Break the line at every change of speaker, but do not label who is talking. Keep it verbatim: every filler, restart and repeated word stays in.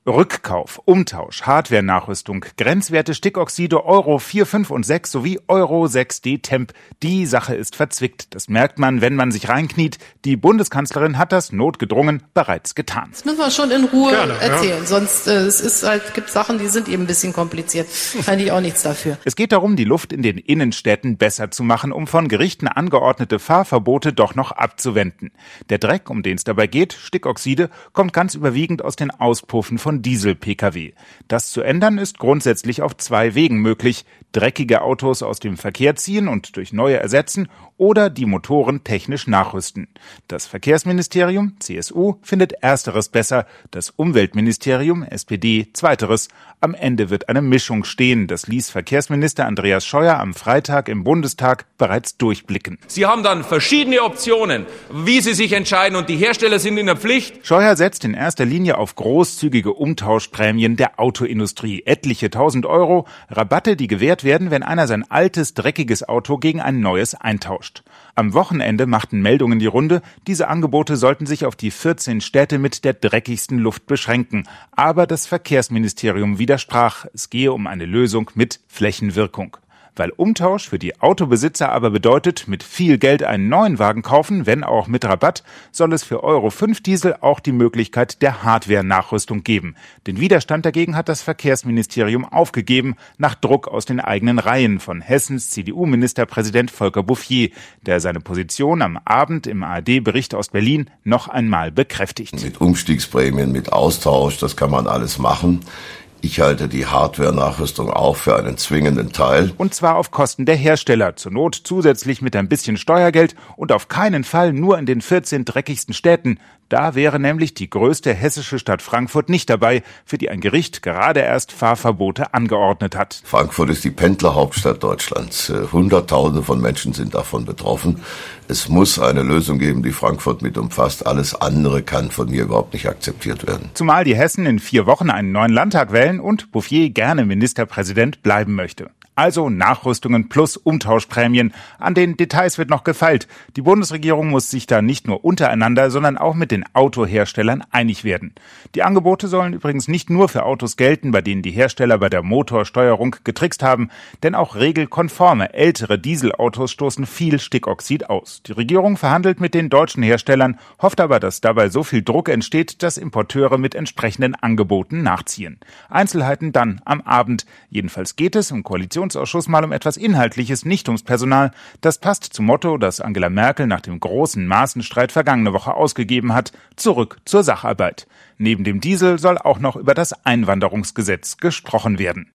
Rückkauf, Umtausch, Hardware-Nachrüstung, Grenzwerte Stickoxide Euro vier, fünf und sechs sowie Euro sechs D Temp. Die Sache ist verzwickt. Das merkt man, wenn man sich reinkniet. Die Bundeskanzlerin hat das notgedrungen bereits getan.
Das müssen wir schon in Ruhe
Gerne,
erzählen.
Ja.
Sonst äh, es ist halt, gibt Sachen, die sind eben ein bisschen kompliziert. Kann ich auch nichts dafür.
Es geht darum, die Luft in den Innenstädten besser zu machen, um von Gerichten angeordnete Fahrverbote doch noch abzuwenden. Der Dreck, um den es dabei geht, Stickoxide, kommt ganz überwiegend aus den Auspuffen von Diesel-P K W. Das zu ändern ist grundsätzlich auf zwei Wegen möglich. Dreckige Autos aus dem Verkehr ziehen und durch neue ersetzen oder die Motoren technisch nachrüsten. Das Verkehrsministerium, C S U, findet Ersteres besser, das Umweltministerium, S P D, Zweiteres. Am Ende wird eine Mischung stehen. Das ließ Verkehrsminister Andreas Scheuer am Freitag im Bundestag bereits durchblicken.
Sie haben dann verschiedene Optionen, wie Sie sich entscheiden, und die Hersteller sind in der Pflicht.
Scheuer setzt in erster Linie auf großzügige Umtauschprämien der Autoindustrie. Etliche tausend Euro, Rabatte, die gewährt werden, wenn einer sein altes, dreckiges Auto gegen ein neues eintauscht. Am Wochenende machten Meldungen die Runde, diese Angebote sollten sich auf die vierzehn Städte mit der dreckigsten Luft beschränken. Aber das Verkehrsministerium widersprach, es gehe um eine Lösung mit Flächenwirkung. Weil Umtausch für die Autobesitzer aber bedeutet, mit viel Geld einen neuen Wagen kaufen, wenn auch mit Rabatt, soll es für Euro fünf Diesel auch die Möglichkeit der Hardware-Nachrüstung geben. Den Widerstand dagegen hat das Verkehrsministerium aufgegeben, nach Druck aus den eigenen Reihen von Hessens C D U-Ministerpräsident Volker Bouffier, der seine Position am Abend im A R D-Bericht aus Berlin noch einmal bekräftigt.
Mit Umstiegsprämien, mit Austausch, das kann man alles machen. Ich halte die Hardware-Nachrüstung auch für einen zwingenden Teil.
Und zwar auf Kosten der Hersteller, zur Not zusätzlich mit ein bisschen Steuergeld und auf keinen Fall nur in den vierzehn dreckigsten Städten. Da wäre nämlich die größte hessische Stadt Frankfurt nicht dabei, für die ein Gericht gerade erst Fahrverbote angeordnet hat.
Frankfurt ist die Pendlerhauptstadt Deutschlands. Hunderttausende von Menschen sind davon betroffen. Es muss eine Lösung geben, die Frankfurt mit umfasst. Alles andere kann von mir überhaupt nicht akzeptiert werden.
Zumal die Hessen in vier Wochen einen neuen Landtag wählen und Bouffier gerne Ministerpräsident bleiben möchte. Also Nachrüstungen plus Umtauschprämien. An den Details wird noch gefeilt. Die Bundesregierung muss sich da nicht nur untereinander, sondern auch mit den Autoherstellern einig werden. Die Angebote sollen übrigens nicht nur für Autos gelten, bei denen die Hersteller bei der Motorsteuerung getrickst haben, denn auch regelkonforme ältere Dieselautos stoßen viel Stickoxid aus. Die Regierung verhandelt mit den deutschen Herstellern, hofft aber, dass dabei so viel Druck entsteht, dass Importeure mit entsprechenden Angeboten nachziehen. Einzelheiten dann am Abend. Jedenfalls geht es im Koalitionsausschuss mal um etwas Inhaltliches, nicht ums Personal. Das passt zum Motto, das Angela Merkel nach dem großen Maßenstreit vergangene Woche ausgegeben hat: Zurück zur Sacharbeit. Neben dem Diesel soll auch noch über das Einwanderungsgesetz gesprochen werden.